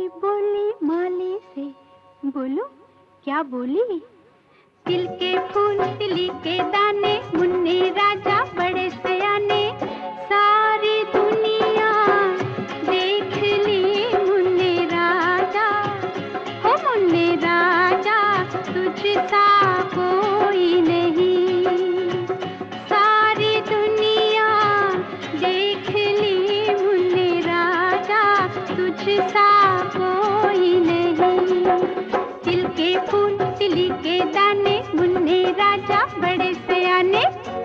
बोली माली से, बोलो क्या बोली? तिल के फूल तिली के दाने, मुन्ने राजा बड़े सयाने, सारी दुनिया देख ली मुन्ने राजा, हो मुन्ने राजा तुझसा कोई नहीं, सारी दुनिया देख ली मुन्ने राजा तुझसा कोई नहीं। तिल के फूल तिली के दाने, मुन्ने राजा बड़े सयाने।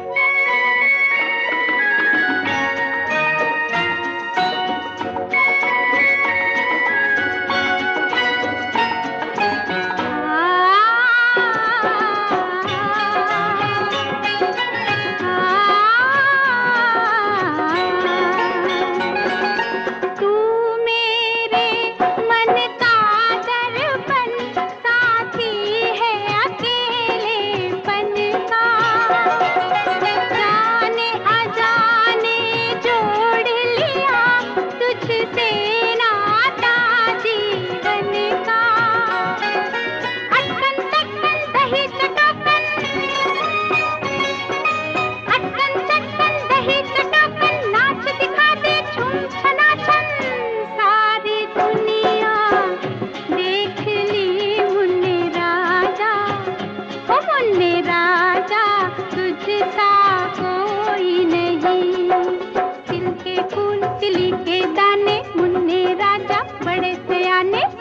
तुझसा कोई नहीं, तिल के फूल तिली के दाने, मुन्ने राजा बड़े सयाने।